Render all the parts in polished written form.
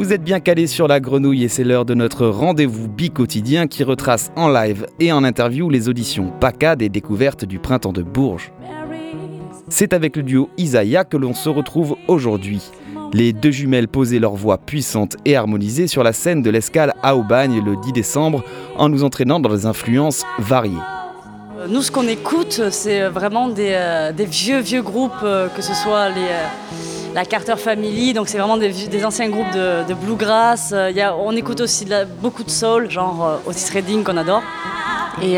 Vous êtes bien calés sur la grenouille et c'est l'heure de notre rendez-vous bi-quotidien qui retrace en live et en interview les auditions PACA des découvertes du printemps de Bourges. C'est avec le duo Isaiah que l'on se retrouve aujourd'hui. Les deux jumelles posaient leur voix puissante et harmonisée sur la scène de l'Escale à Aubagne le 10 décembre en nous entraînant dans des influences variées. Nous, ce qu'on écoute, c'est vraiment des vieux groupes, que ce soit la Carter Family, donc c'est vraiment des anciens groupes de bluegrass. On écoute aussi beaucoup de soul, genre Otis Redding qu'on adore. Et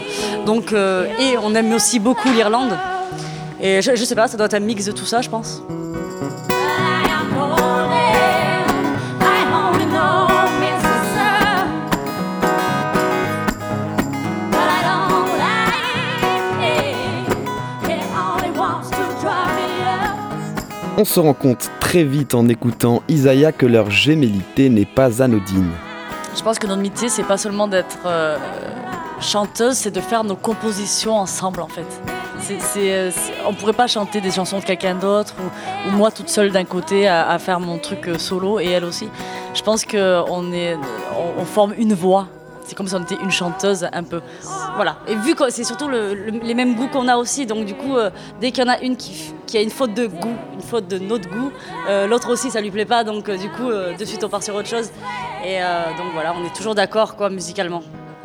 on aime aussi beaucoup l'Irlande. Et je sais pas, ça doit être un mix de tout ça, je pense. On se rend compte très vite en écoutant Isaiah que leur gémellité n'est pas anodine. Je pense que notre métier, c'est pas seulement d'être chanteuse, c'est de faire nos compositions ensemble en fait. On pourrait pas chanter des chansons de quelqu'un d'autre ou moi toute seule d'un côté à faire mon truc solo et elle aussi. Je pense qu'on forme une voix. C'est comme si on était une chanteuse un peu. Voilà. Et vu que c'est surtout les mêmes goûts qu'on a aussi, donc du coup, dès qu'il y en a une qui a une faute de goût, une faute de notre goût, l'autre aussi ça lui plaît pas, donc du coup, de suite on part sur autre chose. Et donc voilà, on est toujours d'accord quoi, musicalement.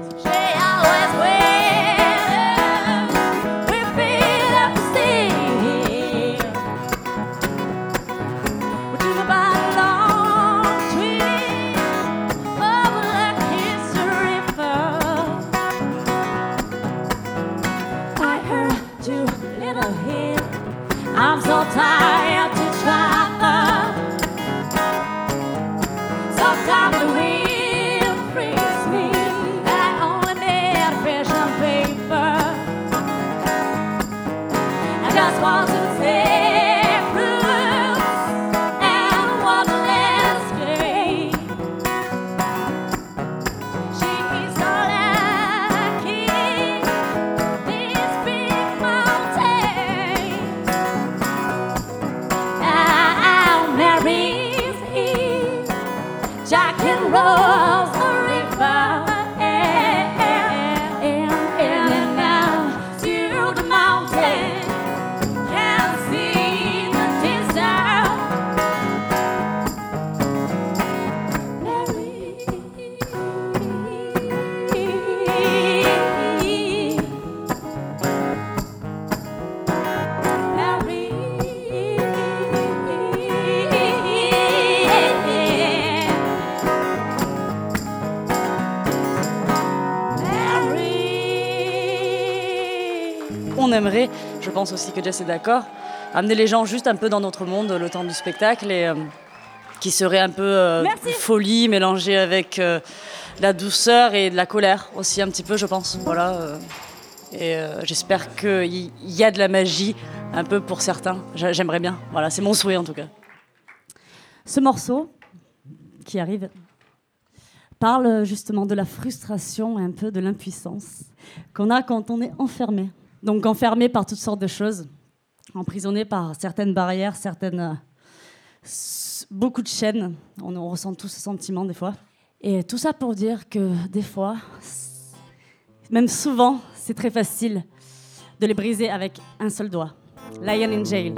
I'm so tired to try. Sometimes the wind frees me. I only need fish and paper. I just want to take roots and watch the landscape. She's so lucky. This big mountain. Jack and Rose the river and now to the mountain can see the distance. On aimerait, je pense aussi que Jess est d'accord, amener les gens juste un peu dans notre monde le temps du spectacle et qui serait un peu folie mélangée avec la douceur et de la colère aussi un petit peu, je pense. Voilà. J'espère qu'il y a de la magie un peu pour certains. J'aimerais bien. Voilà, c'est mon souhait en tout cas. Ce morceau qui arrive parle justement de la frustration et un peu de l'impuissance qu'on a quand on est enfermé. Donc enfermé par toutes sortes de choses, emprisonné par certaines barrières, beaucoup de chaînes. On ressent tous ce sentiment des fois. Et tout ça pour dire que des fois, même souvent, c'est très facile de les briser avec un seul doigt. Lion in Jail.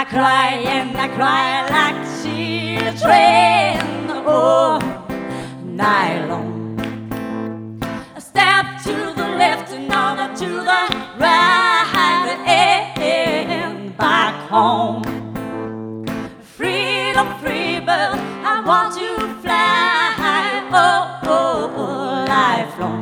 cry like children all night long. A step to the left, another to the right, and back home. Freedom, free bird, I want to fly, lifelong.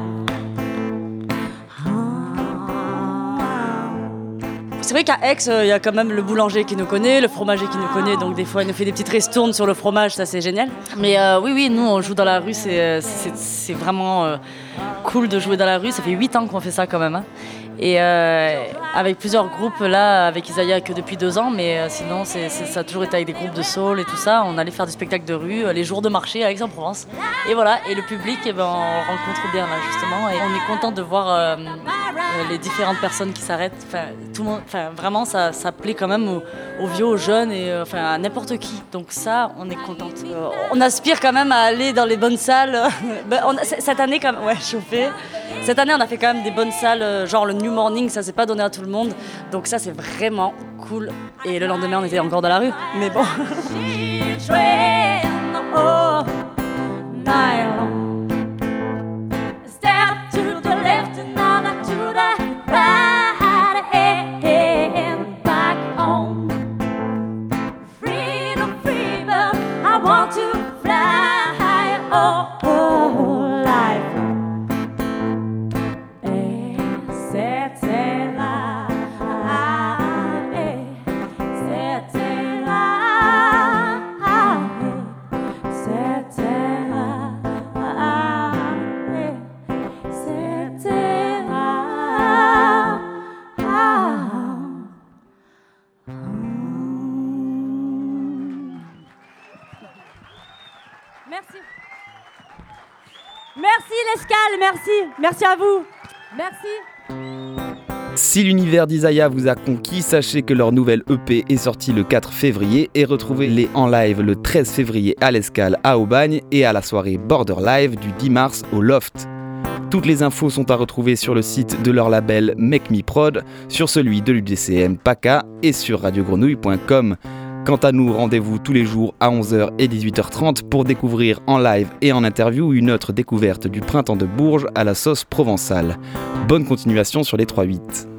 C'est vrai qu'à Aix, il y a quand même le boulanger qui nous connaît, le fromager qui nous connaît, donc des fois il nous fait des petites ristournes sur le fromage, ça c'est génial. Mais oui, nous on joue dans la rue, c'est vraiment cool de jouer dans la rue, ça fait 8 ans qu'on fait ça quand même. Hein. Et avec plusieurs groupes là, avec Isaiah que depuis 2 ans, mais sinon ça a toujours été avec des groupes de soul et tout ça. On allait faire du spectacle de rue, les jours de marché à Aix-en-Provence. Et voilà, et le public, on le rencontre bien là justement. Et on est content de voir les différentes personnes qui s'arrêtent. Tout le monde, vraiment ça plaît quand même aux vieux, aux jeunes et à n'importe qui. Donc ça, on est contente. On aspire quand même à aller dans les bonnes salles. Cette année quand même, chauffé. Cette année, on a fait quand même des bonnes salles, genre le New Morning, ça s'est pas donné à tout le monde. Donc ça, c'est vraiment cool. Et le lendemain, on était encore dans la rue. Mais bon. Merci. Merci l'Escale, merci. Merci à vous. Merci. Si l'univers d'Isaiah vous a conquis, sachez que leur nouvelle EP est sortie le 4 février et retrouvez-les en live le 13 février à l'Escale à Aubagne et à la soirée Border Live du 10 mars au Loft. Toutes les infos sont à retrouver sur le site de leur label Make Me Prod, sur celui de l'UDCM PACA et sur radiogrenouille.com. Quant à nous, rendez-vous tous les jours à 11h et 18h30 pour découvrir en live et en interview une autre découverte du printemps de Bourges à la sauce provençale. Bonne continuation sur les 3-8.